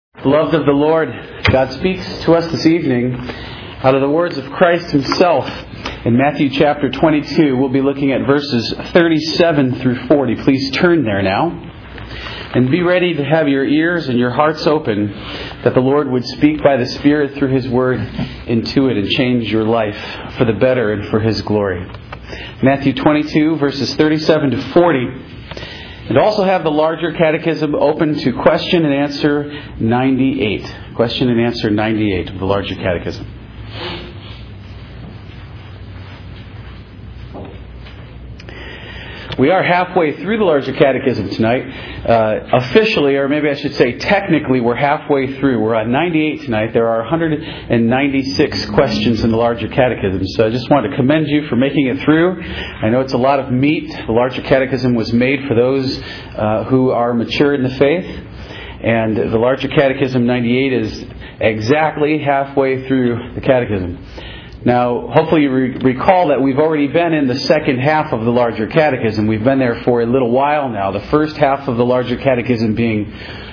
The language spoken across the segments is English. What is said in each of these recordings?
Beloved of the Lord, God speaks to us this evening out of the words of Christ Himself. In Matthew chapter 22, we'll be looking at verses 37 through 40. Please turn there now. And be ready to have your ears and your hearts open that the Lord would speak by the Spirit through His Word into it and change your life for the better and for His glory. Matthew 22, verses 37 to 40. And also have the larger catechism open to question and answer 98. Question and answer 98 of the larger catechism. We are halfway through the larger catechism tonight. Officially, or maybe I should say technically, we're halfway through. We're on 98 tonight. There are 196 questions in the larger catechism. So I just want to commend you for making it through. I know it's a lot of meat. The larger catechism was made for those who are mature in the faith. And the larger catechism 98 is exactly halfway through the catechism. Now, hopefully you recall that we've already been in the second half of the larger catechism. We've been there for a little while now. The first half of the larger catechism being,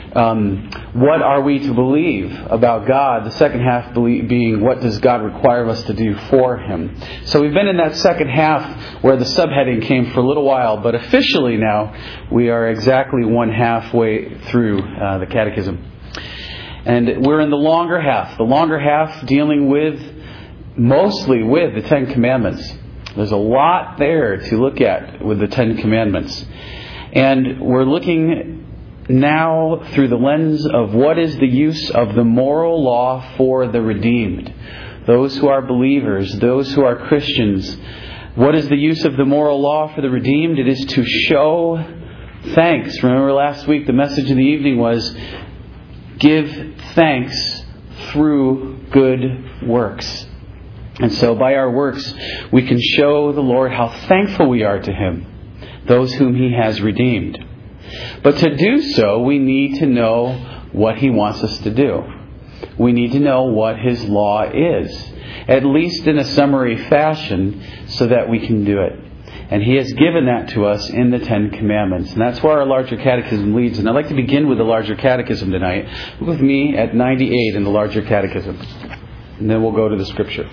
what are we to believe about God? The second half being, what does God require of us to do for Him? So we've been in that second half where the subheading came for a little while, but officially now we are exactly one halfway through the catechism. And we're in the longer half dealing mostly with the Ten Commandments. There's a lot there to look at with the Ten Commandments. And we're looking now through the lens of what is the use of the moral law for the redeemed. Those who are believers, those who are Christians. What is the use of the moral law for the redeemed? It is to show thanks. Remember last week the message in the evening was, give thanks through good works. And so by our works, we can show the Lord how thankful we are to Him, those whom He has redeemed. But to do so, we need to know what He wants us to do. We need to know what His law is, at least in a summary fashion, so that we can do it. And He has given that to us in the Ten Commandments. And that's where our larger catechism leads. And I'd like to begin with the larger catechism tonight. Look with me at 98 in the larger catechism. And then we'll go to the Scripture.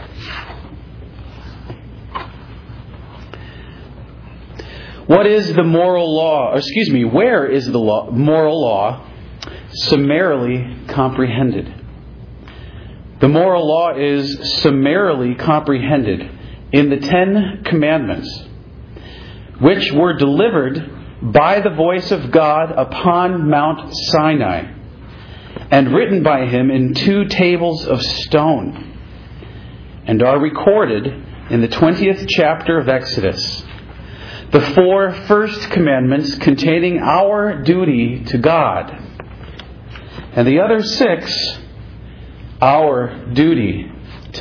What is the moral law? Where is the moral law summarily comprehended? The moral law is summarily comprehended in the Ten Commandments, which were delivered by the voice of God upon Mount Sinai, and written by Him in 2 tables of stone, and are recorded in the 20th chapter of Exodus. The 4 first commandments containing our duty to God, and the other 6, our duty to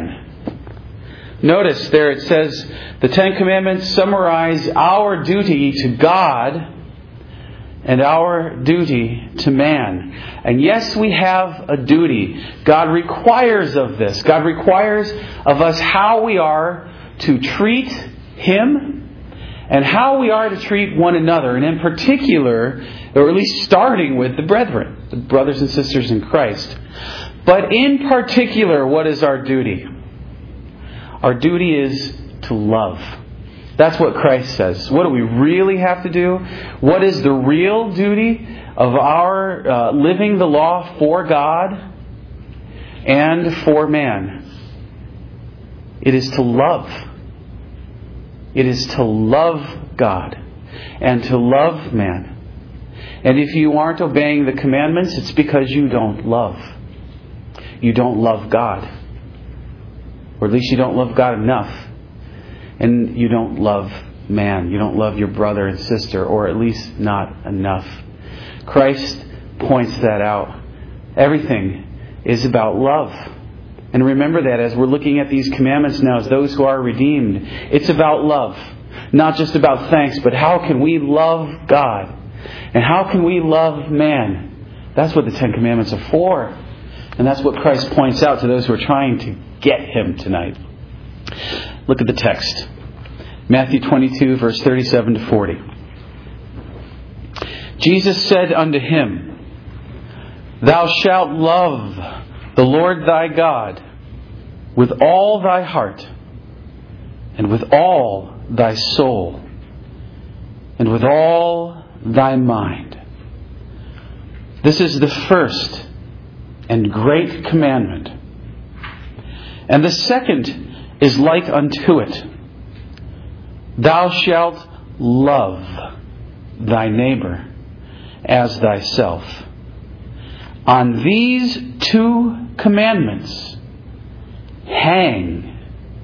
man. Notice there it says the 10 commandments summarize our duty to God and our duty to man. And yes, we have a duty. God requires of this. God requires of us how we are to treat Him and how we are to treat one another. And in particular, or at least starting with the brethren, the brothers and sisters in Christ. But in particular, what is our duty? Our duty is to love. That's what Christ says. What do we really have to do? What is the real duty of our living the law for God and for man? It is to love. It is to love God and to love man. And if you aren't obeying the commandments, it's because you don't love. You don't love God. Or at least you don't love God enough. And you don't love man. You don't love your brother and sister, or at least not enough. Christ points that out. Everything is about love. And remember that as we're looking at these commandments now as those who are redeemed. It's about love. Not just about thanks, but how can we love God? And how can we love man? That's what the Ten Commandments are for. And that's what Christ points out to those who are trying to get Him tonight. Look at the text. Matthew 22, verse 37 to 40. Jesus said unto him, Thou shalt love the Lord thy God with all thy heart, and with all thy soul, and with all thy mind. This is the first and great commandment. And the second is like unto it. Thou shalt love thy neighbor as thyself. On these two commandments hang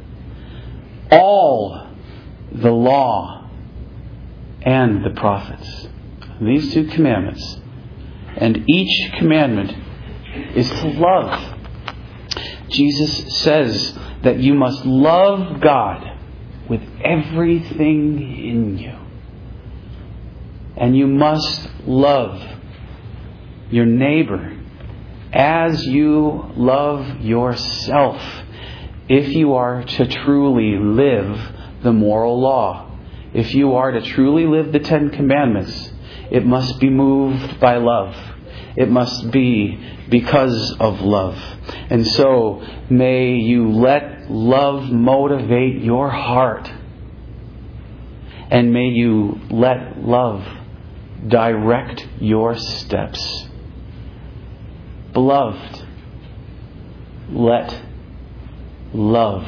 all the law and the prophets. These two commandments. And each commandment is to love. Jesus says that you must love God with everything in you. And you must love your neighbor as you love yourself if you are to truly live the moral law. If you are to truly live the 10 Commandments, it must be moved by love. It must be because of love. And so, may you let love motivate your heart. And may you let love direct your steps. Beloved, let love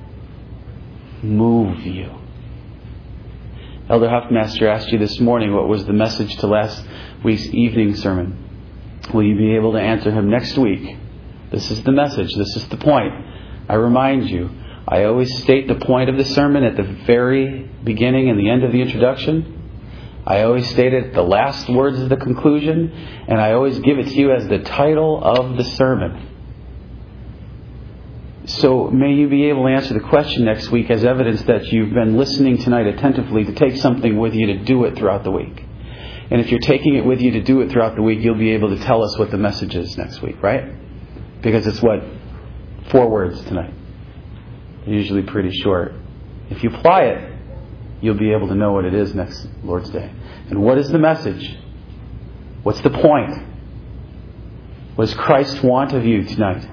move you. Elder Huffmaster asked you this morning what was the message to last week's evening sermon. Will you be able to answer him next week? This is the message. This is the point. I remind you, I always state the point of the sermon at the very beginning and the end of the introduction. I always state it at the last words of the conclusion. And I always give it to you as the title of the sermon. So may you be able to answer the question next week as evidence that you've been listening tonight attentively to take something with you to do it throughout the week. And if you're taking it with you to do it throughout the week, you'll be able to tell us what the message is next week, right? Because it's 4 words tonight. Usually pretty short. If you apply it, you'll be able to know what it is next Lord's Day. And what is the message? What's the point? What does Christ want of you tonight?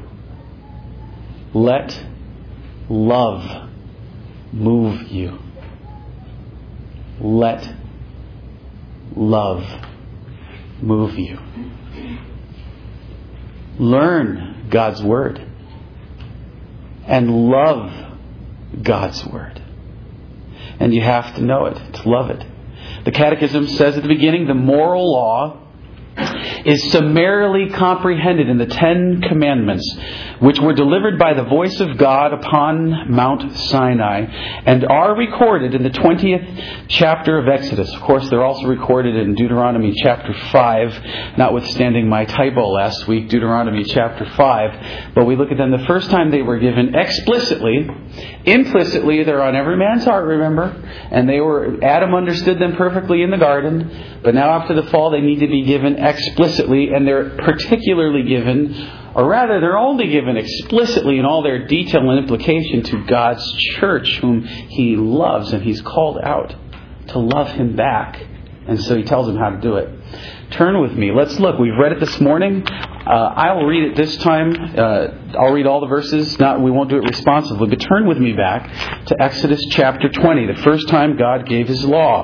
Let love move you. Let love move you. Learn God's Word and love God's Word. And you have to know it to love it. The Catechism says at the beginning, the moral law is summarily comprehended in the 10 Commandments, which were delivered by the voice of God upon Mount Sinai and are recorded in the 20th chapter of Exodus. Of course, they're also recorded in Deuteronomy chapter 5, notwithstanding my typo last week, Deuteronomy chapter 5. But we look at them the first time they were given explicitly. Implicitly, they're on every man's heart, remember? And Adam understood them perfectly in the garden. But now after the fall, they need to be given explicitly, and they're particularly given, or rather they're only given explicitly in all their detail and implication to God's church, whom He loves, and He's called out to love Him back. And so He tells them how to do it. Turn with me. Let's look. We've read it this morning. I will read it this time. I'll read all the verses. We won't do it responsively, but turn with me back to Exodus chapter 20, the first time God gave His law.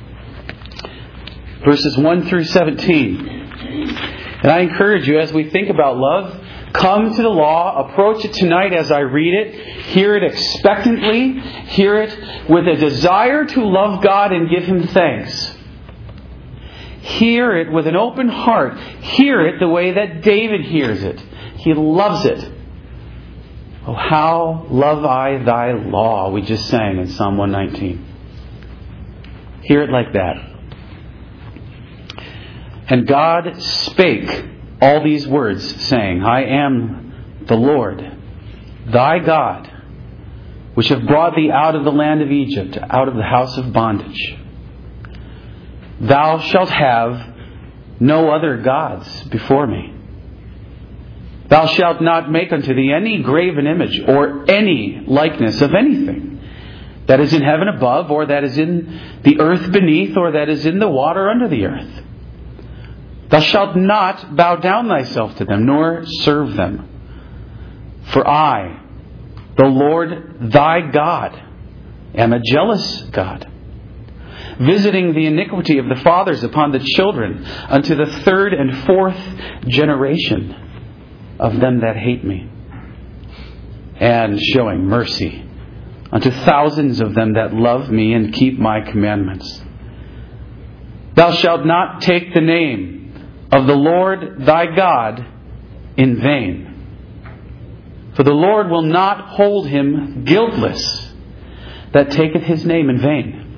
Verses 1 through 17. And I encourage you, as we think about love, come to the law, approach it tonight as I read it, hear it expectantly, hear it with a desire to love God and give Him thanks. Hear it with an open heart. Hear it the way that David hears it. He loves it. Oh, how love I thy law, we just sang in Psalm 119. Hear it like that. And God spake all these words, saying, I am the Lord, thy God, which have brought thee out of the land of Egypt, out of the house of bondage. Thou shalt have no other gods before me. Thou shalt not make unto thee any graven image, or any likeness of anything that is in heaven above, or that is in the earth beneath, or that is in the water under the earth. Thou shalt not bow down thyself to them, nor serve them. For I, the Lord thy God, am a jealous God, visiting the iniquity of the fathers upon the children, unto the third and fourth generation of them that hate me, and showing mercy unto thousands of them that love me and keep my commandments. Thou shalt not take the name of the Lord thy God in vain. For the Lord will not hold him guiltless that taketh his name in vain.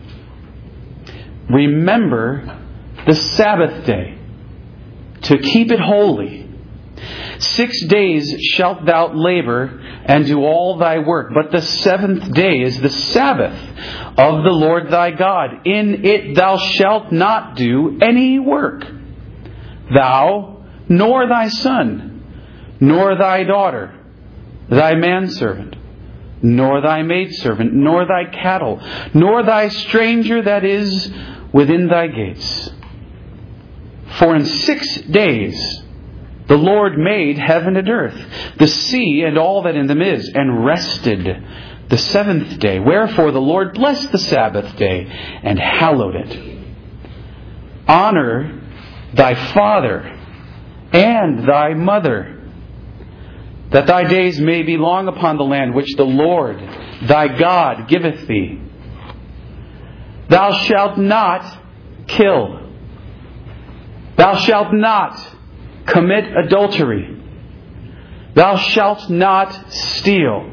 Remember the Sabbath day, to keep it holy. 6 days shalt thou labor and do all thy work, but the seventh day is the Sabbath of the Lord thy God. In it thou shalt not do any work, thou, nor thy son, nor thy daughter, thy manservant, nor thy maidservant, nor thy cattle, nor thy stranger that is within thy gates. For in 6 days the Lord made heaven and earth, the sea and all that in them is, and rested the seventh day. Wherefore the Lord blessed the Sabbath day and hallowed it. Honor thy father and thy mother, that thy days may be long upon the land which the Lord thy God giveth thee. Thou shalt not kill. Thou shalt not commit adultery. Thou shalt not steal.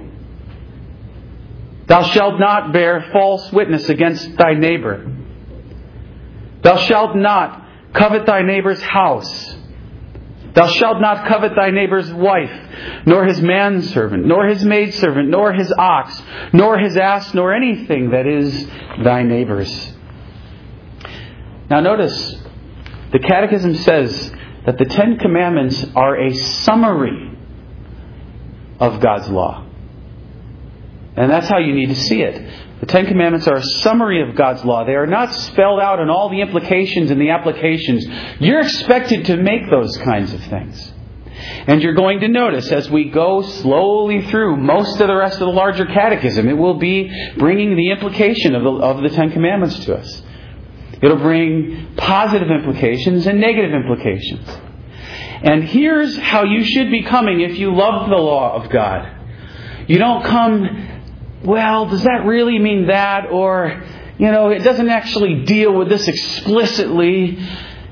Thou shalt not bear false witness against thy neighbor. Thou shalt not covet thy neighbor's house. Thou shalt not covet thy neighbor's wife, nor his manservant, nor his maidservant, nor his ox, nor his ass, nor anything that is thy neighbor's. Now notice, the Catechism says that the Ten Commandments are a summary of God's law. And that's how you need to see it. The Ten Commandments are a summary of God's law. They are not spelled out in all the implications and the applications. You're expected to make those kinds of things. And you're going to notice as we go slowly through most of the rest of the larger catechism, it will be bringing the implication of the Ten Commandments to us. It'll bring positive implications and negative implications. And here's how you should be coming if you love the law of God. You don't come, well, does that really mean that? Or, it doesn't actually deal with this explicitly.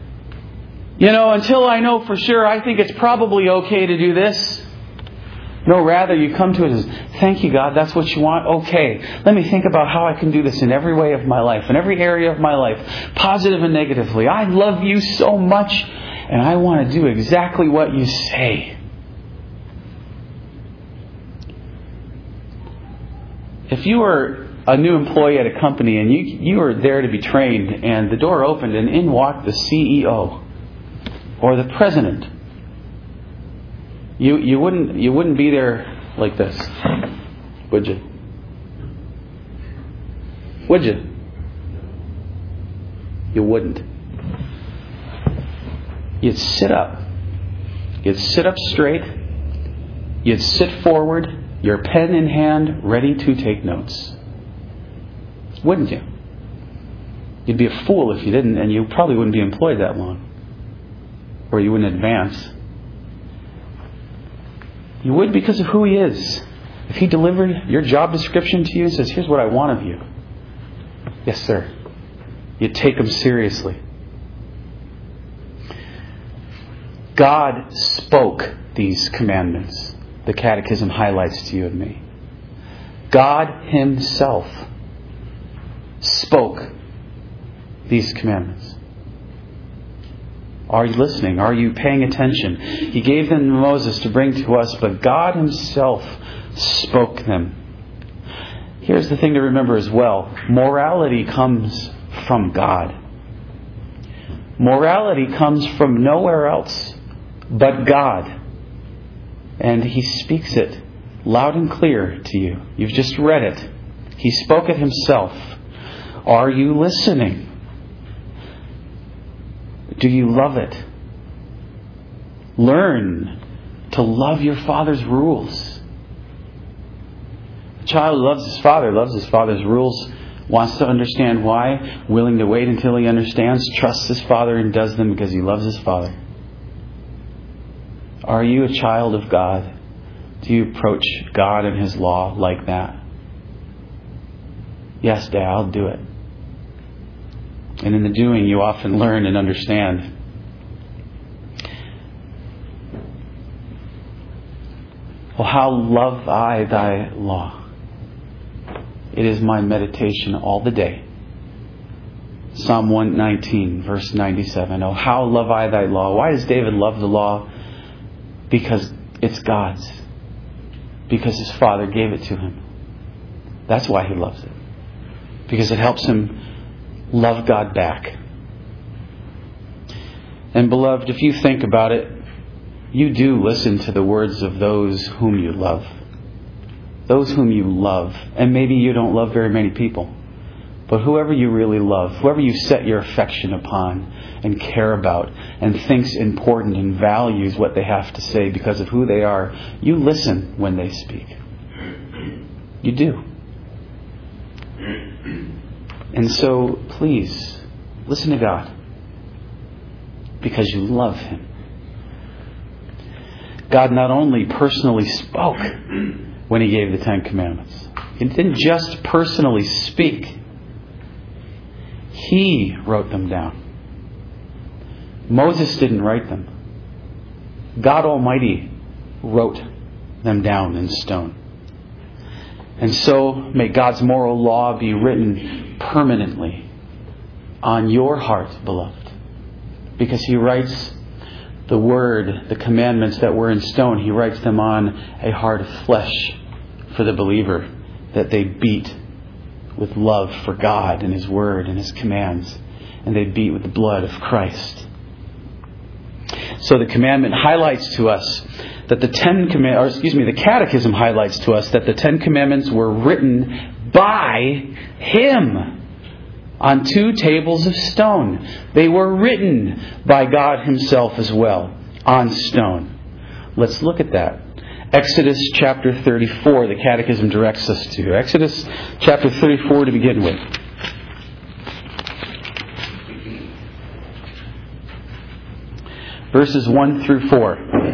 Until I know for sure, I think it's probably okay to do this. No, rather you come to it as, thank you, God, that's what you want? Okay, let me think about how I can do this in every way of my life, in every area of my life, positive and negatively. I love you so much, and I want to do exactly what you say. If you were a new employee at a company and you were there to be trained, and the door opened and in walked the CEO or the president, you wouldn't be there like this, would you? Would you? You wouldn't. You'd sit up. You'd sit up straight. You'd sit forward, your pen in hand, ready to take notes. Wouldn't you? You'd be a fool if you didn't, and you probably wouldn't be employed that long. Or you wouldn't advance. You would because of who he is. If he delivered your job description to you and says, here's what I want of you. Yes, sir. You take him seriously. God spoke these commandments. The Catechism highlights to you and me. God himself spoke these commandments. Are you listening? Are you paying attention? He gave them to Moses to bring to us, but God himself spoke them. Here's the thing to remember as well. Morality comes from God. Morality comes from nowhere else but God. And he speaks it loud and clear to you. You've just read it. He spoke it himself. Are you listening? Do you love it? Learn to love your Father's rules. A child who loves his Father's rules, wants to understand why, willing to wait until he understands, trusts his Father and does them because he loves his Father. Are you a child of God? Do you approach God and His law like that? Yes, Dad, I'll do it. And in the doing, you often learn and understand. Oh, how love I thy law. It is my meditation all the day. Psalm 119, verse 97. Oh, how love I thy law. Why does David love the law? Because it's God's. Because his Father gave it to him. That's why he loves it. Because it helps him love God back. And beloved, if you think about it, you do listen to the words of those whom you love. Those whom you love. And maybe you don't love very many people. But whoever you really love, whoever you set your affection upon and care about and thinks important and values what they have to say because of who they are, you listen when they speak. You do. And so, please, listen to God because you love Him. God not only personally spoke when He gave the Ten Commandments. He didn't just personally speak. He wrote them down. Moses didn't write them. God Almighty wrote them down in stone. And so may God's moral law be written permanently on your heart, beloved. Because He writes the Word, the commandments that were in stone, He writes them on a heart of flesh for the believer, that they beat with love for God and His Word and His commands, and they beat with the blood of Christ. So the commandment highlights to us that the Catechism highlights to us that the Ten Commandments were written by Him on 2 tables of stone. They were written by God Himself as well on stone. Let's look at that. Exodus chapter 34, the Catechism directs us to. Exodus chapter 34 to begin with. Verses 1 through 4.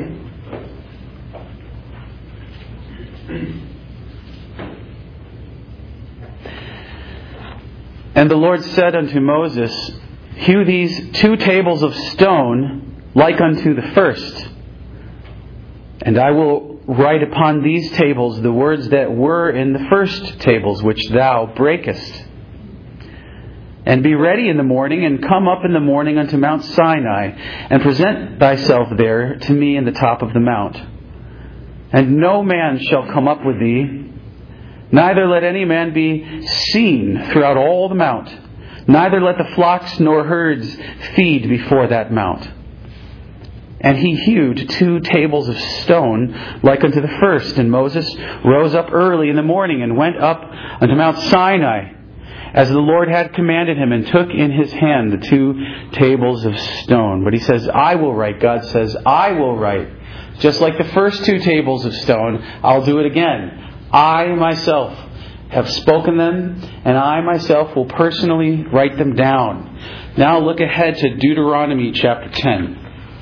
And the Lord said unto Moses, Hew these 2 tables of stone like unto the first, and I will write upon these tables the words that were in the first tables which thou breakest. And be ready in the morning, and come up in the morning unto Mount Sinai, and present thyself there to me in the top of the mount. And no man shall come up with thee, neither let any man be seen throughout all the mount, neither let the flocks nor herds feed before that mount. And he hewed 2 tables of stone like unto the first. And Moses rose up early in the morning and went up unto Mount Sinai, as the Lord had commanded him, and took in his hand the 2 tables of stone. But he says, I will write. God says, I will write. Just like the first 2 tables of stone, I'll do it again. I myself have spoken them, and I myself will personally write them down. Now look ahead to Deuteronomy chapter 10.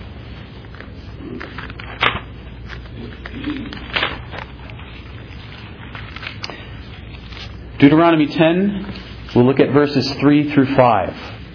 Deuteronomy 10, we'll look at verses 3 through 5.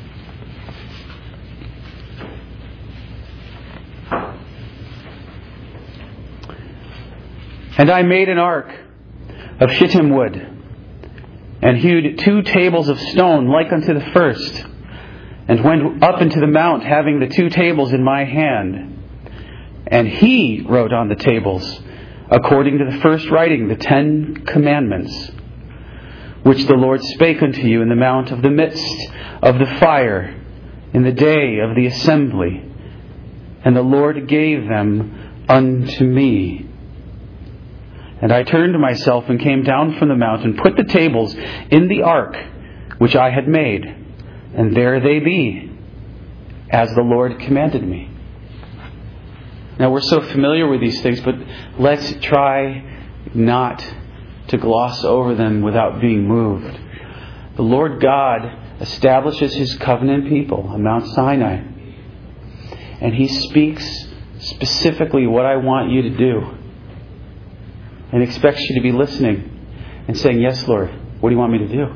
And I made an ark of shittim wood, and hewed 2 tables of stone like unto the first, and went up into the mount, having the 2 tables in my hand. And he wrote on the tables, according to the first writing, the 10 commandments, which the Lord spake unto you in the mount of the midst of the fire, in the day of the assembly. And the Lord gave them unto me. And I turned myself and came down from the mount, and put the tables in the ark which I had made. And there they be, as the Lord commanded me. Now, we're so familiar with these things, but let's try not to gloss over them without being moved. The Lord God establishes His covenant people on Mount Sinai. And He speaks specifically what I want you to do. And expects you to be listening and saying, yes, Lord, what do you want me to do?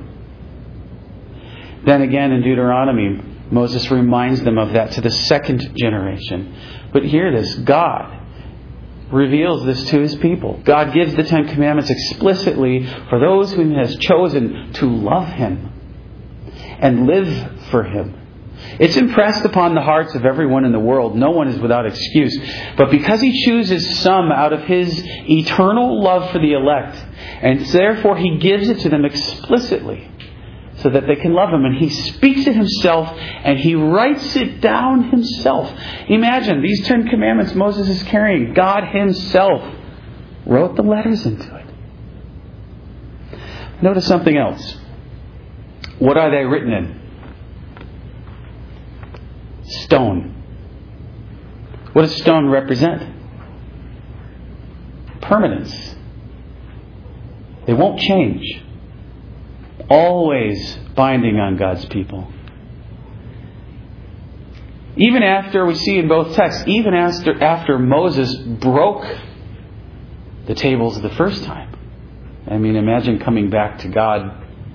Then again in Deuteronomy, Moses reminds them of that to the second generation. But hear this, God reveals this to His people. God gives the Ten Commandments explicitly for those whom He has chosen to love Him and live for Him. It's impressed upon the hearts of everyone in the world. No one is without excuse. But because He chooses some out of His eternal love for the elect, and therefore He gives it to them explicitly so that they can love Him. And He speaks it Himself and He writes it down Himself. Imagine these 10 Commandments Moses is carrying. God Himself wrote the letters into it. Notice something else. What are they written in? Stone. What does stone represent? Permanence. They won't change. Always binding on God's people. Even after, we see in both texts, even after Moses broke the tables the first time. I mean, imagine coming back to God.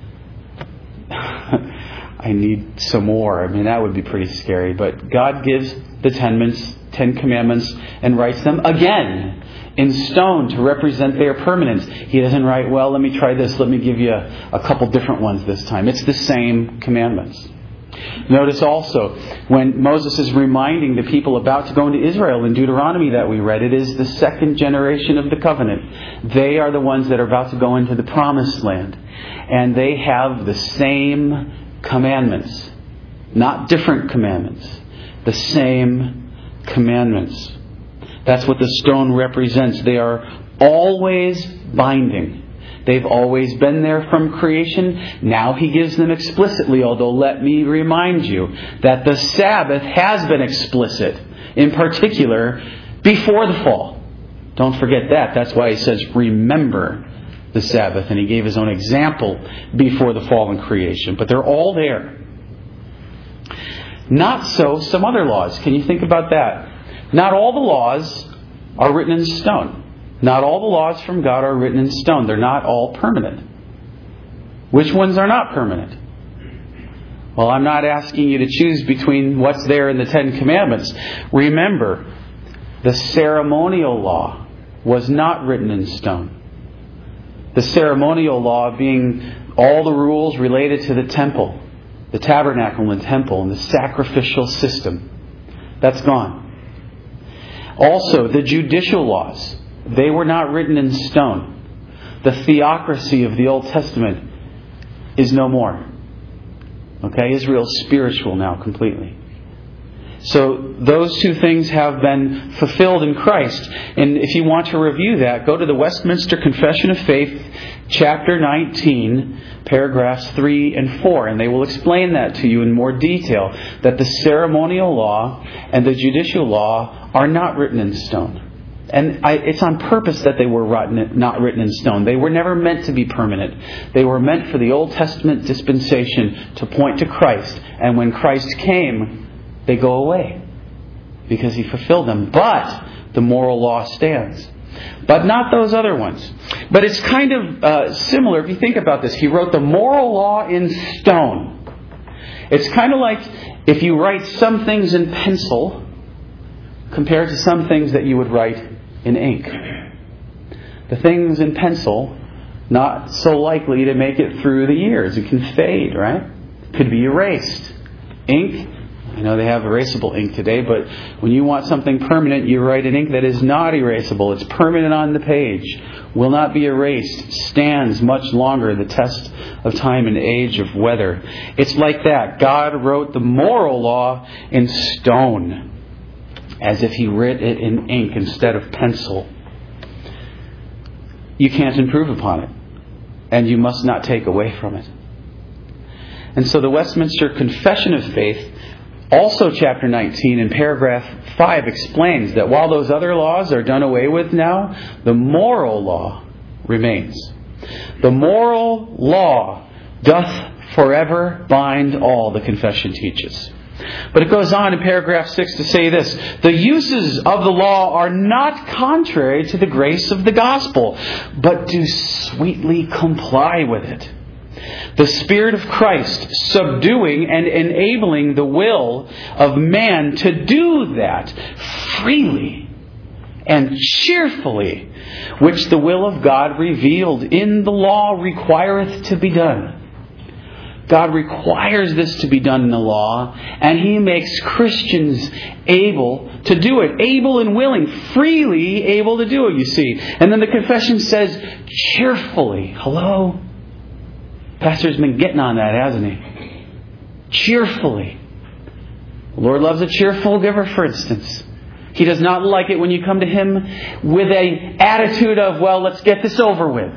I need some more. I mean, that would be pretty scary. But God gives the 10 Commandments and writes them again in stone to represent their permanence. He doesn't write, well, let me try this. Let me give you a couple different ones this time. It's the same commandments. Notice also, when Moses is reminding the people about to go into Israel in Deuteronomy that we read, it is the second generation of the covenant. They are the ones that are about to go into the promised land. And they have the same commandments. Not different commandments. The same commandments. That's what the stone represents. They are always binding. They've always been there from creation. Now He gives them explicitly, although let me remind you that the Sabbath has been explicit, in particular, before the fall. Don't forget that. That's why He says, remember the Sabbath. And He gave His own example before the fall in creation. But they're all there. Not so some other laws. Can you think about that? Not all the laws are written in stone. Not all the laws from God are written in stone. They're not all permanent. Which ones are not permanent? Well, I'm not asking you to choose between what's there in the 10 Commandments. Remember, the ceremonial law was not written in stone. The ceremonial law being all the rules related to the temple, the tabernacle and temple, and the sacrificial system. That's gone. Also, the judicial laws, they were not written in stone. The theocracy of the Old Testament is no more. Okay, Israel's spiritual now completely. So those two things have been fulfilled in Christ. And if you want to review that, go to the Westminster Confession of Faith, chapter 19, paragraphs 3 and 4. And they will explain that to you in more detail, that the ceremonial law and the judicial law are not written in stone. And it's on purpose that they were not written in stone. They were never meant to be permanent. They were meant for the Old Testament dispensation to point to Christ. And when Christ came, they go away because He fulfilled them. But the moral law stands. But not those other ones. But it's kind of similar if you think about this. He wrote the moral law in stone. It's kind of like if you write some things in pencil compared to some things that you would write in ink. The things in pencil, not so likely to make it through the years. It can fade, right? It could be erased. Ink, I know they have erasable ink today, but when you want something permanent, you write in ink that is not erasable. It's permanent on the page, will not be erased, stands much longer the test of time and age of weather. It's like that. God wrote the moral law in stone, as if He writ it in ink instead of pencil. You can't improve upon it, and you must not take away from it. And so the Westminster Confession of Faith Also, chapter 19 in paragraph 5 explains that while those other laws are done away with now, the moral law remains. The moral law doth forever bind all, the confession teaches. But it goes on in paragraph 6 to say this: the uses of the law are not contrary to the grace of the gospel, but do sweetly comply with it. The Spirit of Christ subduing and enabling the will of man to do that freely and cheerfully, which the will of God revealed in the law requireth to be done. God requires this to be done in the law, and He makes Christians able to do it. Able and willing, freely able to do it, you see. And then the confession says, cheerfully. Hello? Pastor's been getting on that, hasn't he? Cheerfully. The Lord loves a cheerful giver, for instance. He does not like it when you come to Him with an attitude of, well, let's get this over with.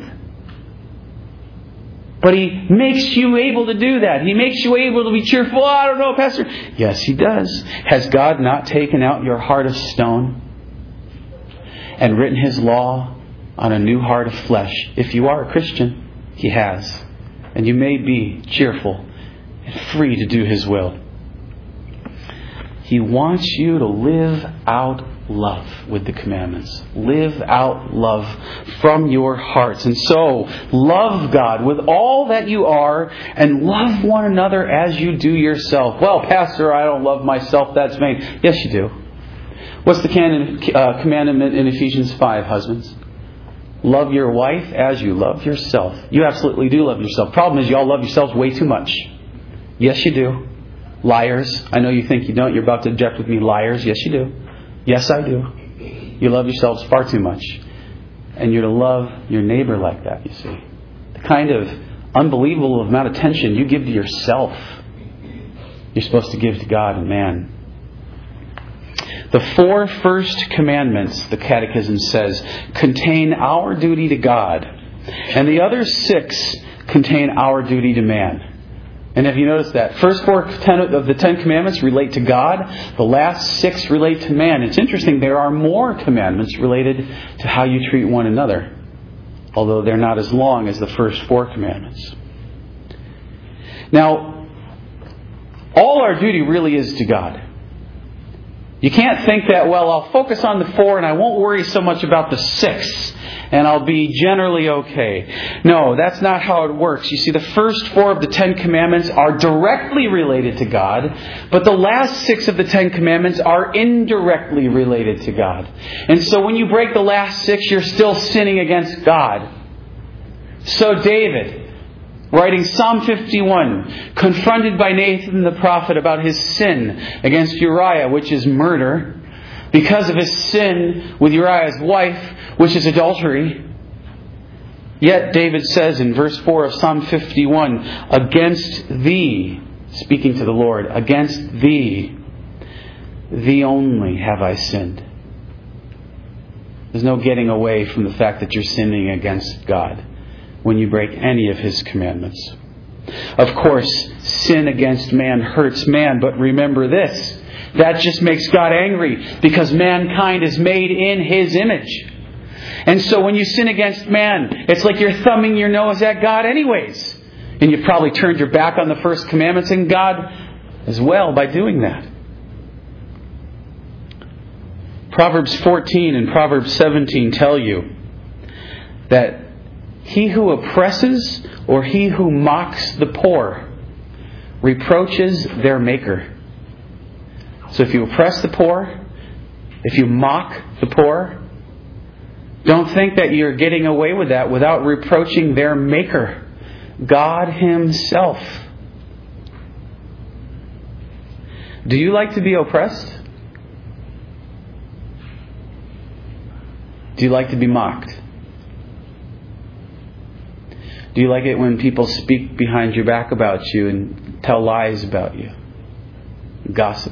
But He makes you able to do that. He makes you able to be cheerful. Oh, I don't know, Pastor. Yes, He does. Has God not taken out your heart of stone and written His law on a new heart of flesh? If you are a Christian, He has. And you may be cheerful and free to do His will. He wants you to live out love with the commandments. Live out love from your hearts. And so, love God with all that you are and love one another as you do yourself. Well, Pastor, I don't love myself. That's vain. Yes, you do. What's the commandment in Ephesians 5, husbands? Love your wife as you love yourself. You absolutely do love yourself. Problem is, you all love yourselves way too much. Yes, you do. Liars. I know you think you don't. You're about to object with me. Liars. Yes, you do. Yes, I do. You love yourselves far too much. And you're to love your neighbor like that, you see. The kind of unbelievable amount of attention you give to yourself, you're supposed to give to God and man. The 4 first commandments, the Catechism says, contain our duty to God. And the other 6 contain our duty to man. And have you noticed that? First 4 of the 10 commandments relate to God. The last 6 relate to man. It's interesting, there are more commandments related to how you treat one another, although they're not as long as the first 4 commandments. Now, all our duty really is to God. You can't think that, well, I'll focus on the 4 and I won't worry so much about the 6 and I'll be generally okay. No, that's not how it works. You see, the first 4 of the 10 commandments are directly related to God, but the last 6 of the 10 commandments are indirectly related to God. And so when you break the last 6, you're still sinning against God. So David, writing Psalm 51, confronted by Nathan the prophet about his sin against Uriah, which is murder, because of his sin with Uriah's wife, which is adultery. Yet David says in verse 4 of Psalm 51, against thee, speaking to the Lord, against thee, thee only have I sinned. There's no getting away from the fact that you're sinning against God when you break any of His commandments. Of course, sin against man hurts man, but remember this, that just makes God angry because mankind is made in His image. And so when you sin against man, it's like you're thumbing your nose at God anyways. And you probably turned your back on the first commandments and God as well by doing that. Proverbs 14 and Proverbs 17 tell you that he who oppresses or he who mocks the poor reproaches their Maker. So if you oppress the poor, if you mock the poor, don't think that you're getting away with that without reproaching their Maker, God Himself. Do you like to be oppressed? Do you like to be mocked? Do you like it when people speak behind your back about you and tell lies about you? Gossip?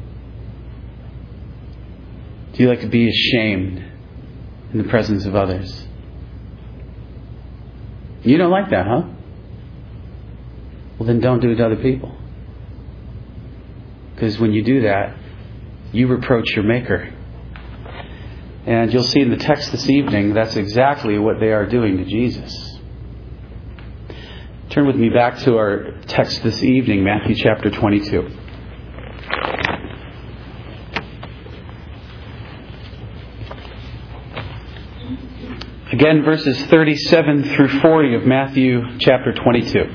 Do you like to be ashamed in the presence of others? You don't like that, huh? Well, then don't do it to other people. Because when you do that, you reproach your Maker. And you'll see in the text this evening, that's exactly what they are doing to Jesus. Turn with me back to our text this evening, Matthew chapter 22. Again, verses 37 through 40 of Matthew chapter 22.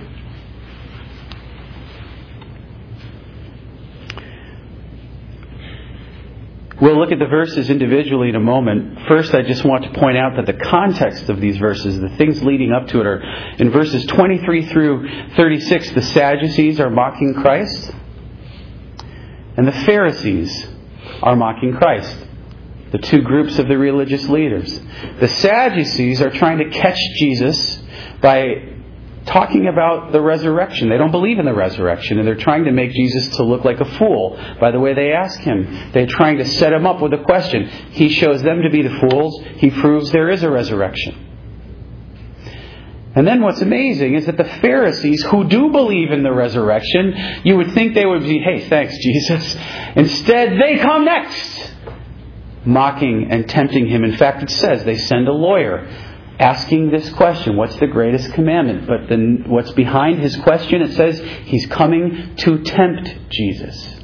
We'll look at the verses individually in a moment. First, I just want to point out that the context of these verses, the things leading up to it, are in verses 23 through 36, the Sadducees are mocking Christ, and the Pharisees are mocking Christ. The two groups of the religious leaders. The Sadducees are trying to catch Jesus by talking about the resurrection. They don't believe in the resurrection, and they're trying to make Jesus to look like a fool by the way they ask him. They're trying to set him up with a question. He shows them to be the fools. He proves there is a resurrection. And then what's amazing is that the Pharisees, who do believe in the resurrection, you would think they would be, hey, thanks, Jesus. Instead, they come next, mocking and tempting him. In fact, it says they send a lawyer asking this question, what's the greatest commandment? But then what's behind his question? It says he's coming to tempt Jesus.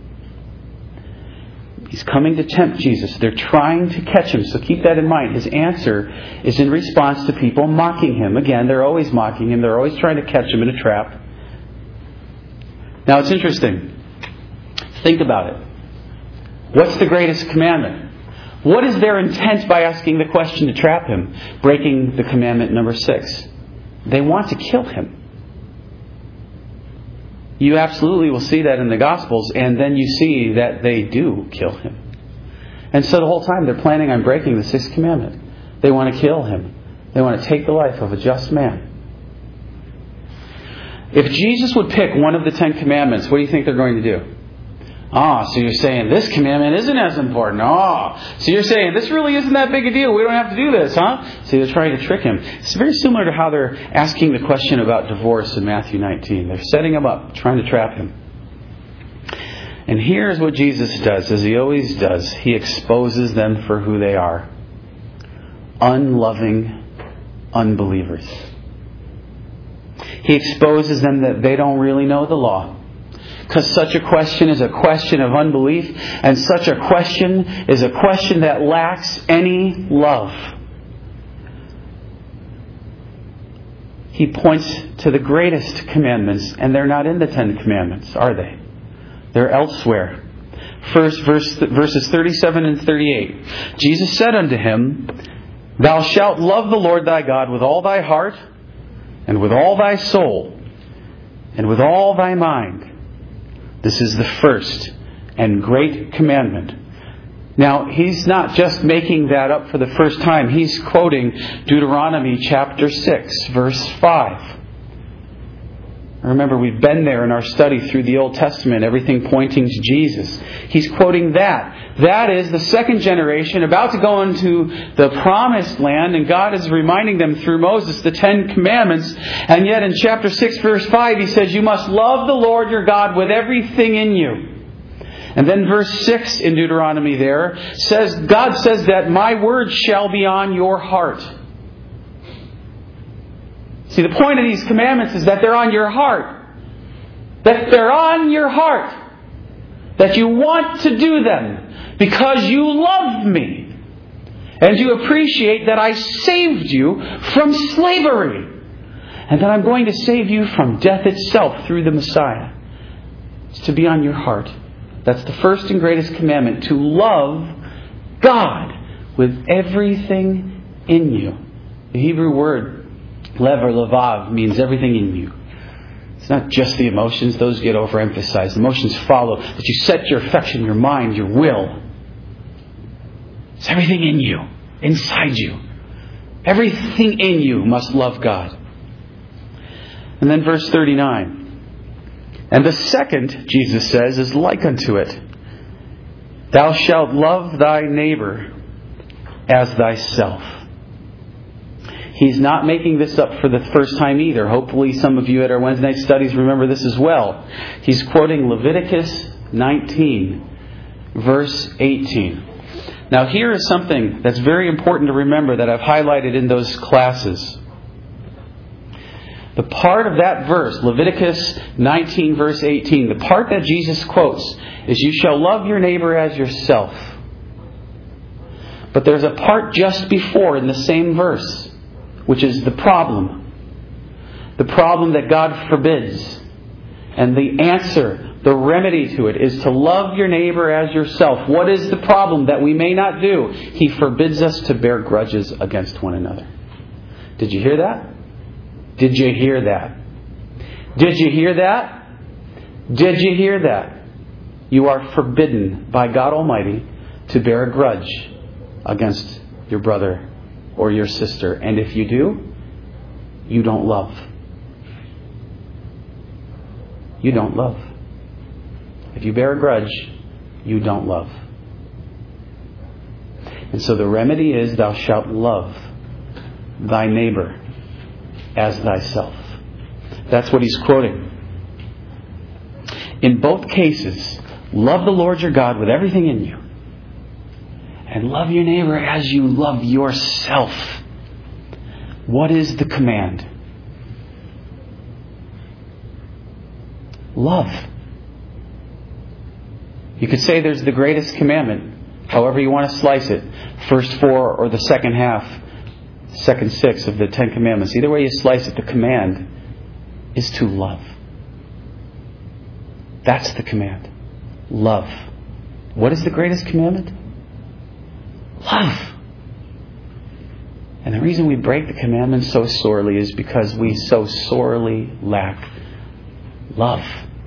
He's coming to tempt Jesus. They're trying to catch him. So keep that in mind. His answer is in response to people mocking him. Again, they're always mocking him. They're always trying to catch him in a trap. Now it's interesting. Think about it. What's the greatest commandment? What is their intent by asking the question to trap him? Breaking the commandment number 6. They want to kill him. You absolutely will see that in the Gospels, and then you see that they do kill him. And so the whole time they're planning on breaking the 6th commandment. They want to kill him. They want to take the life of a just man. If Jesus would pick one of the 10 commandments, what do you think they're going to do? So you're saying this commandment isn't as important. So you're saying this really isn't that big a deal. We don't have to do this, huh? See, they're trying to trick him. It's very similar to how they're asking the question about divorce in Matthew 19. They're setting him up, trying to trap him. And here's what Jesus does, as he always does. He exposes them for who they are. Unloving unbelievers. He exposes them that they don't really know the law. Because such a question is a question of unbelief, and such a question is a question that lacks any love. He points to the greatest commandments, and they're not in the 10 commandments, are they? They're elsewhere. First, verses 37 and 38. Jesus said unto him, Thou shalt love the Lord thy God with all thy heart, and with all thy soul, and with all thy mind. This is the first and great commandment. Now, he's not just making that up for the first time. He's quoting Deuteronomy chapter 6, verse 5. Remember, we've been there in our study through the Old Testament, everything pointing to Jesus. He's quoting that. That is the second generation about to go into the promised land, and God is reminding them through Moses the 10 commandments. And yet in chapter 6, verse 5, he says, You must love the Lord your God with everything in you. And then verse 6 in Deuteronomy there says, God says that my words shall be on your heart. See, the point of these commandments is that they're on your heart. That they're on your heart. That you want to do them because you love me. And you appreciate that I saved you from slavery. And that I'm going to save you from death itself through the Messiah. It's to be on your heart. That's the first and greatest commandment. To love God with everything in you. The Hebrew word lev or levav means everything in you. It's not just the emotions. Those get overemphasized. Emotions follow. But you set your affection, your mind, your will. It's everything in you. Inside you. Everything in you must love God. And then verse 39. And the second, Jesus says, is like unto it. Thou shalt love thy neighbor as thyself. He's not making this up for the first time either. Hopefully some of you at our Wednesday night studies remember this as well. He's quoting Leviticus 19, verse 18. Now here is something that's very important to remember that I've highlighted in those classes. The part of that verse, Leviticus 19, verse 18, the part that Jesus quotes is, "You shall love your neighbor as yourself." But there's a part just before in the same verse, which is the problem. The problem that God forbids. And the answer, the remedy to it, is to love your neighbor as yourself. What is the problem that we may not do? He forbids us to bear grudges against one another. Did you hear that? Did you hear that? Did you hear that? Did you hear that? You are forbidden by God Almighty to bear a grudge against your brother or your sister. And if you do, you don't love. You don't love. If you bear a grudge, you don't love. And so the remedy is, thou shalt love thy neighbor as thyself. That's what he's quoting. In both cases, love the Lord your God with everything in you. And love your neighbor as you love yourself. What is the command? Love. You could say there's the greatest commandment, however you want to slice it. First 4 or the second half, second 6 of the 10 commandments. Either way you slice it, the command is to love. That's the command. Love. What is the greatest commandment? Love. And the reason we break the commandment so sorely is because we so sorely lack love.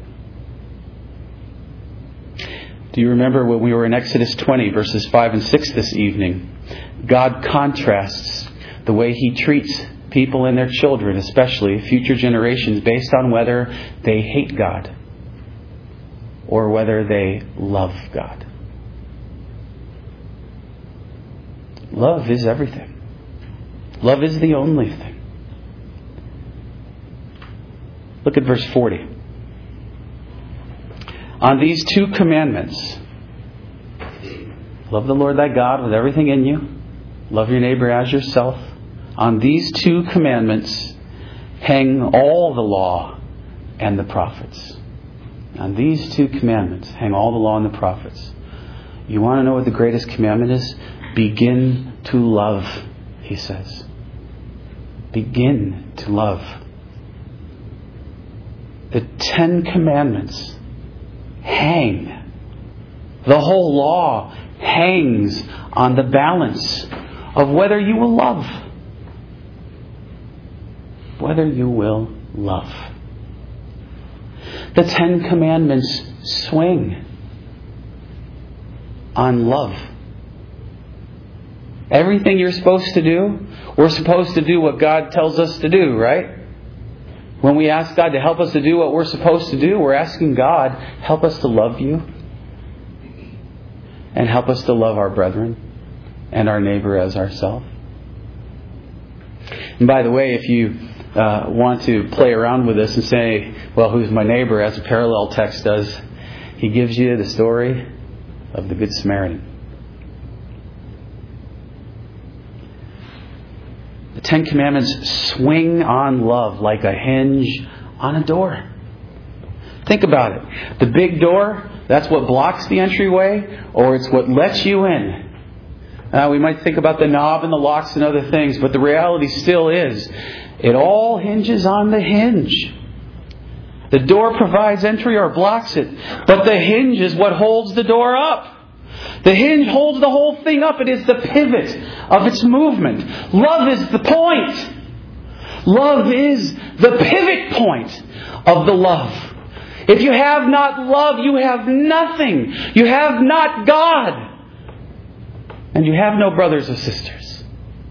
Do you remember when we were in Exodus 20, verses 5 and 6 this evening? God contrasts the way He treats people and their children, especially future generations, based on whether they hate God or whether they love God. Love is everything. Love is the only thing. Look at verse 40. On these 2 commandments, love the Lord thy God with everything in you, love your neighbor as yourself. On these 2 commandments hang all the law and the prophets. On these 2 commandments hang all the law and the prophets. You want to know what the greatest commandment is? Begin to love, he says. Begin to love. The 10 commandments hang. The whole law hangs on the balance of whether you will love. Whether you will love. The 10 commandments swing on love. Everything you're supposed to do, we're supposed to do what God tells us to do, right? When we ask God to help us to do what we're supposed to do, we're asking God, help us to love you. And help us to love our brethren and our neighbor as ourselves. And by the way, if you want to play around with this and say, well, who's my neighbor, as a parallel text does, he gives you the story of the Good Samaritan. The 10 Commandments swing on love like a hinge on a door. Think about it. The big door, that's what blocks the entryway, or it's what lets you in. We might think about the knob and the locks and other things, but the reality still is, it all hinges on the hinge. The door provides entry or blocks it, but the hinge is what holds the door up. The hinge holds the whole thing up. It is the pivot of its movement. Love is the point. Love is the pivot point of the love. If you have not love, you have nothing. You have not God. And you have no brothers or sisters.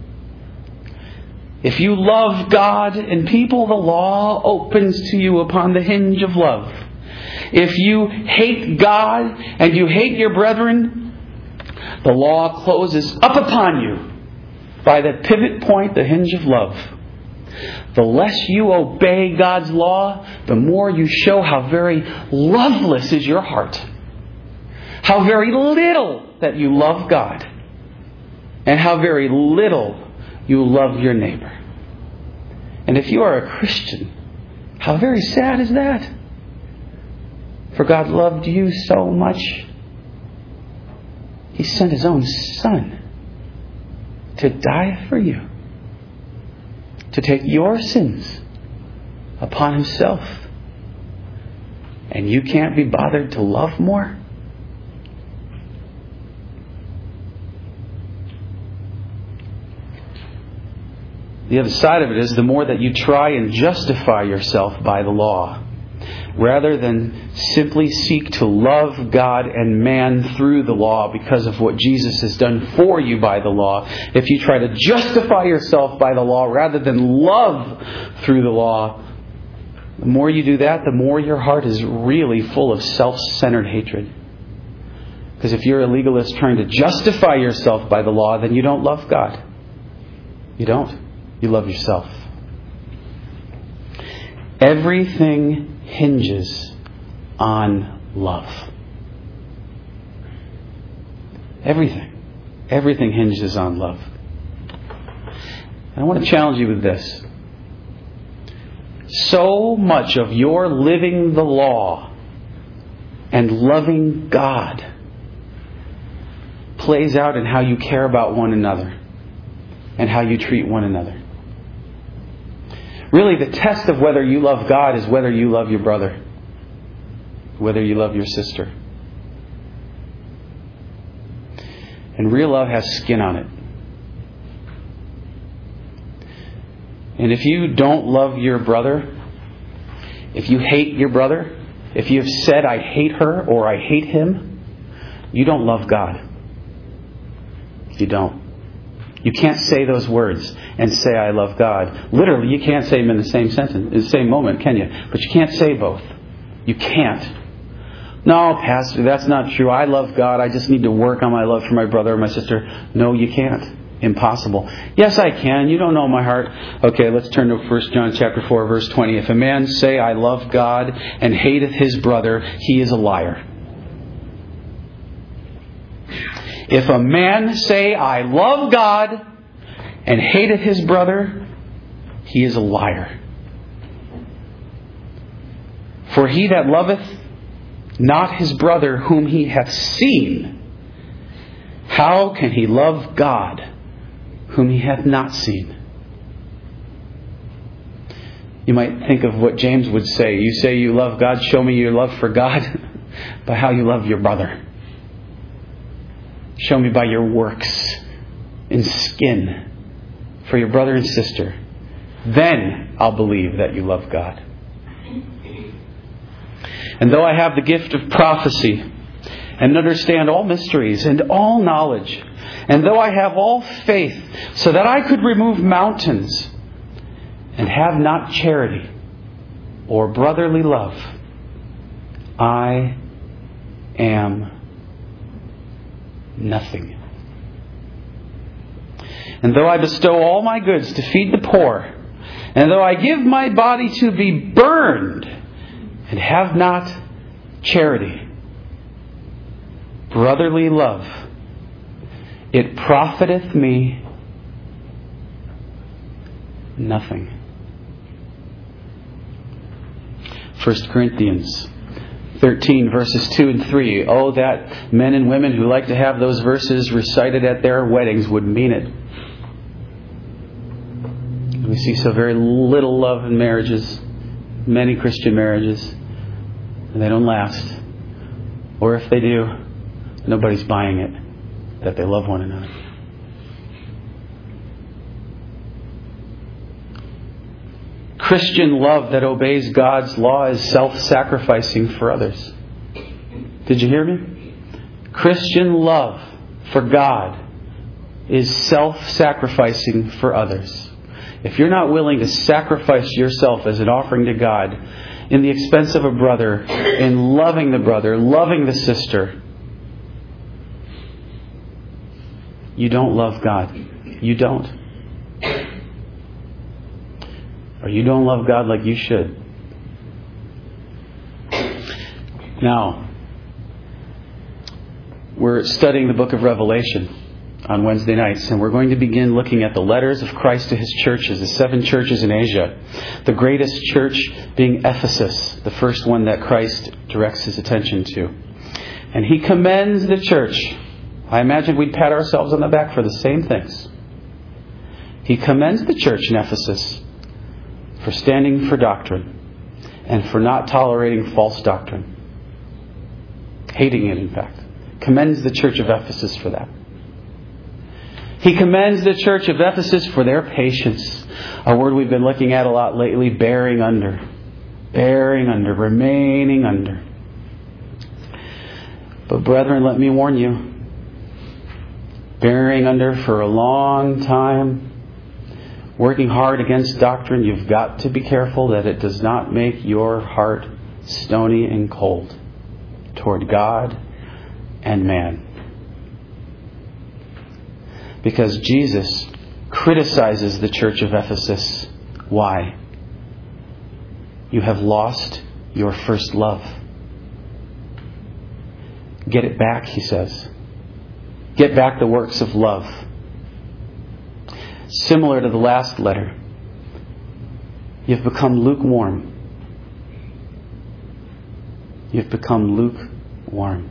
If you love God and people, the law opens to you upon the hinge of love. If you hate God and you hate your brethren, the law closes up upon you by the pivot point, the hinge of love. The less you obey God's law, the more you show how very loveless is your heart. how very little that you love God, and how very little you love your neighbor. And if you are a Christian, how very sad is that? For God loved you so much, He sent His own Son to die for you, to take your sins upon Himself. And you can't be bothered to love more? The other side of it is the more that you try and justify yourself by the law, rather than simply seek to love God and man through the law because of what Jesus has done for you by the law, if you try to justify yourself by the law rather than love through the law, the more you do that, the more your heart is really full of self-centered hatred. Because if you're a legalist trying to justify yourself by the law, then you don't love God. You don't. You love yourself. Everything hinges on love. Everything. Everything hinges on love. And I want to challenge you with this. So much of your living the law and loving God plays out in how you care about one another and how you treat one another. Really, the test of whether you love God is whether you love your brother, whether you love your sister. And real love has skin on it. And if you don't love your brother, if you hate your brother, if you have said, I hate her or I hate him, you don't love God. You don't. You can't say those words and say, I love God. Literally, you can't say them in the same sentence, in the same moment, can you? But you can't say both. You can't. No, Pastor, that's not true. I love God. I just need to work on my love for my brother or my sister. No, you can't. Impossible. Yes, I can. You don't know my heart. Okay, let's turn to 1 John chapter 4, verse 20. If a man say, I love God, and hateth his brother, he is a liar. If a man say, I love God, and hateth his brother, he is a liar. For he that loveth not his brother whom he hath seen, how can he love God whom he hath not seen? You might think of what James would say. You say you love God, show me your love for God by how you love your brother. Show me by your works in skin for your brother and sister. Then I'll believe that you love God. And though I have the gift of prophecy and understand all mysteries and all knowledge, and though I have all faith so that I could remove mountains, and have not charity or brotherly love, I am nothing. And though I bestow all my goods to feed the poor, and though I give my body to be burned, and have not charity, brotherly love, it profiteth me nothing. 1 Corinthians 13, verses 2 and 3. Oh, that men and women who like to have those verses recited at their weddings would mean it. We see so very little love in marriages, many Christian marriages, and they don't last. Or if they do, nobody's buying it, that they love one another. Christian love that obeys God's law is self-sacrificing for others. Did you hear me? Christian love for God is self-sacrificing for others. If you're not willing to sacrifice yourself as an offering to God in the expense of a brother, in loving the brother, loving the sister, you don't love God. You don't. Or you don't love God like you should. Now, We're studying the book of Revelation on Wednesday nights, and we're going to begin looking at the letters of Christ to His churches, the 7 churches in Asia. The greatest church being Ephesus, the first one that Christ directs His attention to. And He commends the church. I imagine we'd pat ourselves on the back for the same things. He commends the church in Ephesus for standing for doctrine and for not tolerating false doctrine. Hating it, in fact. Commends the church of Ephesus for that. He commends the church of Ephesus for their patience. A word we've been looking at a lot lately, bearing under. Bearing under, remaining under. But brethren, let me warn you, bearing under for a long time, working hard against doctrine, you've got to be careful that it does not make your heart stony and cold toward God and man. Because Jesus criticizes the church of Ephesus. Why? You have lost your first love. Get it back, he says. Get back the works of love. Similar to the last letter, you've become lukewarm. You've become lukewarm.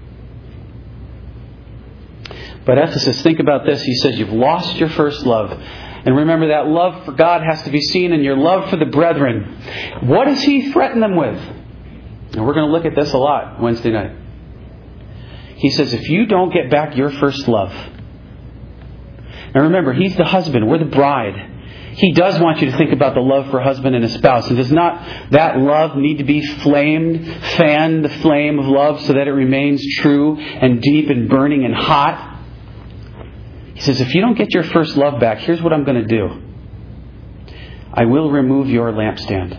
But Ephesus, think about this. He says you've lost your first love. And remember, that love for God has to be seen in your love for the brethren. What does he threaten them with? And we're going to look at this a lot Wednesday night. He says, if you don't get back your first love. Now remember, he's the husband. We're the bride. He does want you to think about the love for a husband and a spouse. And does not that love need to be fanned the flame of love so that it remains true and deep and burning and hot? He says, if you don't get your first love back, here's what I'm going to do. I will remove your lampstand.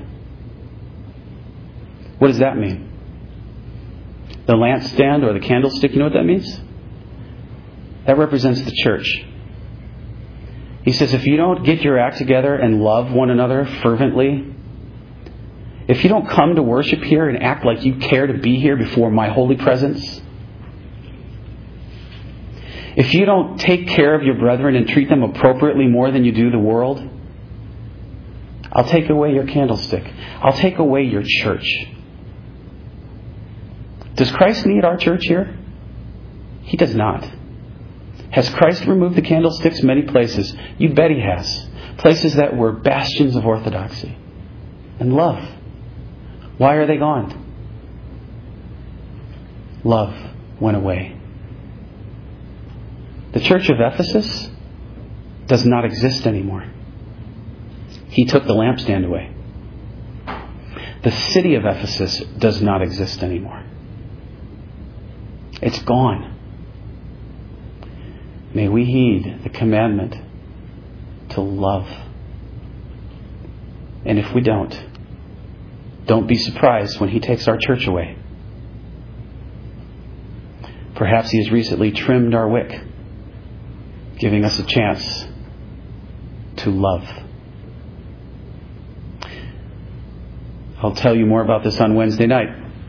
What does that mean? The lampstand or the candlestick, you know what that means? That represents the church. He says, if you don't get your act together and love one another fervently, if you don't come to worship here and act like you care to be here before my holy presence, if you don't take care of your brethren and treat them appropriately more than you do the world, I'll take away your candlestick. I'll take away your church. Does Christ need our church here? He does not. Has Christ removed the candlesticks? Many places. You bet He has. Places that were bastions of orthodoxy and love. Why are they gone? Love went away. The church of Ephesus does not exist anymore. He took the lampstand away. The city of Ephesus does not exist anymore. It's gone. May we heed the commandment to love. And if we don't be surprised when He takes our church away. Perhaps He has recently trimmed our wick, giving us a chance to love. I'll tell you more about this on Wednesday night.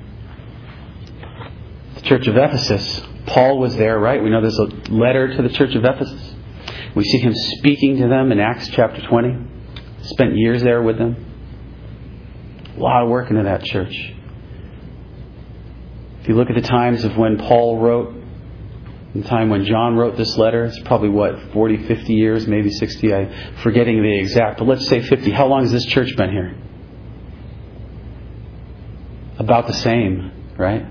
The church of Ephesus, Paul was there, right? We know there's a letter to the church of Ephesus. We see him speaking to them in Acts chapter 20. Spent years there with them. A lot of work into that church. If you look at the times of when Paul wrote, the time when John wrote this letter, it's probably 40, 50 years, maybe 60. I'm forgetting the exact, but let's say 50. How long has this church been here? About the same, right?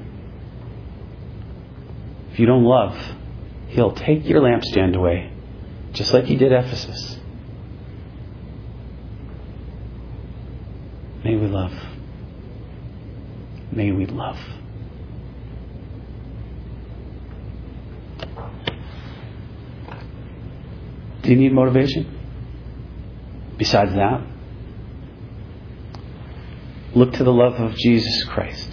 If you don't love, He'll take your lampstand away, just like He did Ephesus. May we love. May we love. Do you need motivation? Besides that, look to the love of Jesus Christ.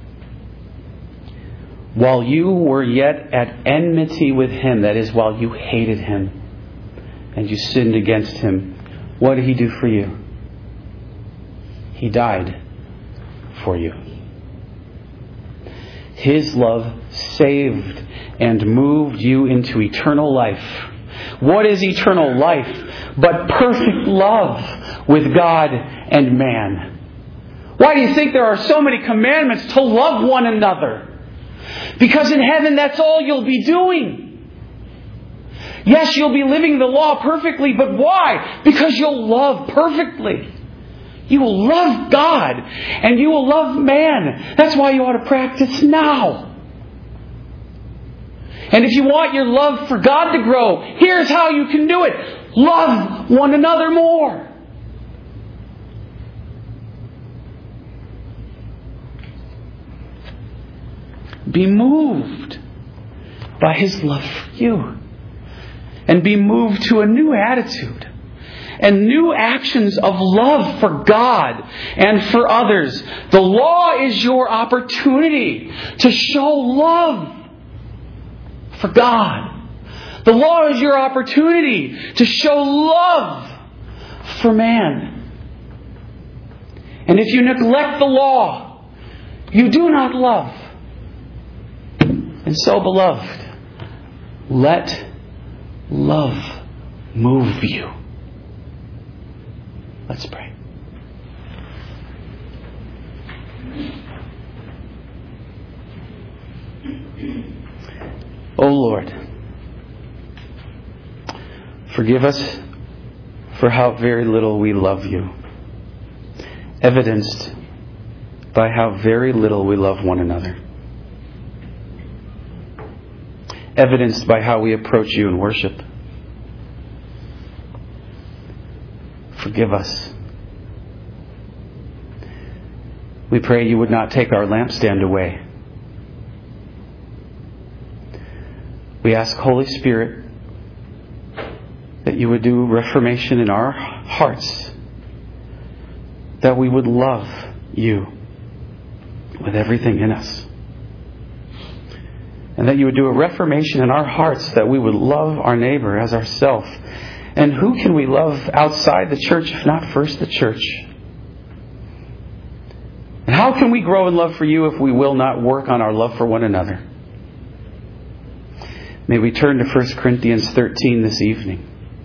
While you were yet at enmity with Him, that is, while you hated Him and you sinned against Him, what did He do for you? He died for you. His love saved and moved you into eternal life. What is eternal life but perfect love with God and man? Why do you think there are so many commandments to love one another? Because in heaven, that's all you'll be doing. Yes, you'll be living the law perfectly, but why? Because you'll love perfectly. You will love God and you will love man. That's why you ought to practice now. And if you want your love for God to grow, here's how you can do it. Love one another more. Be moved by His love for you. And be moved to a new attitude and new actions of love for God and for others. The law is your opportunity to show love for God. The law is your opportunity to show love for man. And if you neglect the law, you do not love. And so, beloved, let love move you. Let's pray. O Lord, forgive us for how very little we love you, evidenced by how very little we love one another, evidenced by how we approach you in worship. Forgive us. We pray you would not take our lampstand away. We ask, Holy Spirit, that you would do reformation in our hearts, that we would love you with everything in us, and that you would do a reformation in our hearts, that we would love our neighbor as ourselves. And who can we love outside the church if not first the church? And how can we grow in love for you if we will not work on our love for one another? May we turn to 1 Corinthians 13 this evening.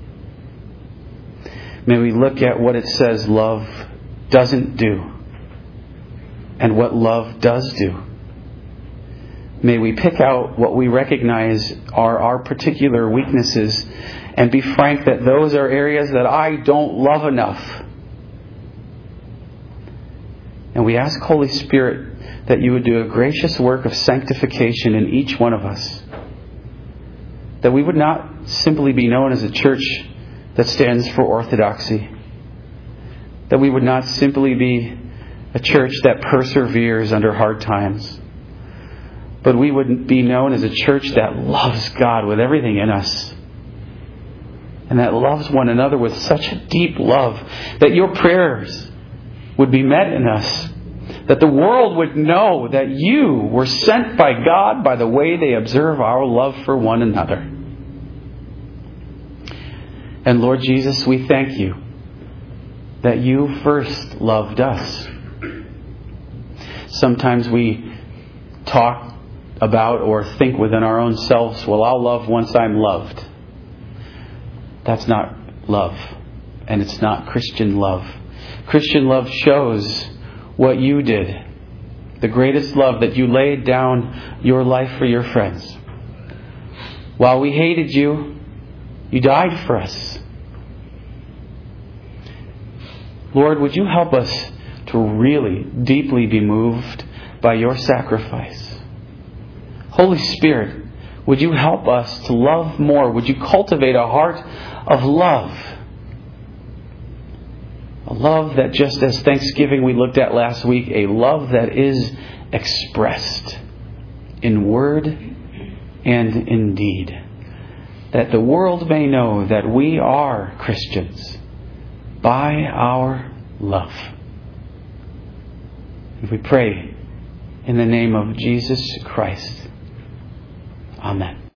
May we look at what it says love doesn't do and what love does do. May we pick out what we recognize are our particular weaknesses and be frank that those are areas that I don't love enough. And we ask, Holy Spirit, that you would do a gracious work of sanctification in each one of us. That we would not simply be known as a church that stands for orthodoxy. That we would not simply be a church that perseveres under hard times. But we would be known as a church that loves God with everything in us. And that loves one another with such a deep love that your prayers would be met in us. That the world would know that you were sent by God by the way they observe our love for one another. And Lord Jesus, we thank you that you first loved us. Sometimes we talk about or think within our own selves, well, I'll love once I'm loved. That's not love. And it's not Christian love. Christian love shows what you did. The greatest love, that you laid down your life for your friends. While we hated you, you died for us. Lord, would you help us to really deeply be moved by your sacrifice? Holy Spirit, would you help us to love more? Would you cultivate a heart of love? A love that, just as Thanksgiving we looked at last week, a love that is expressed in word and in deed. That the world may know that we are Christians by our love. And we pray in the name of Jesus Christ. Amen.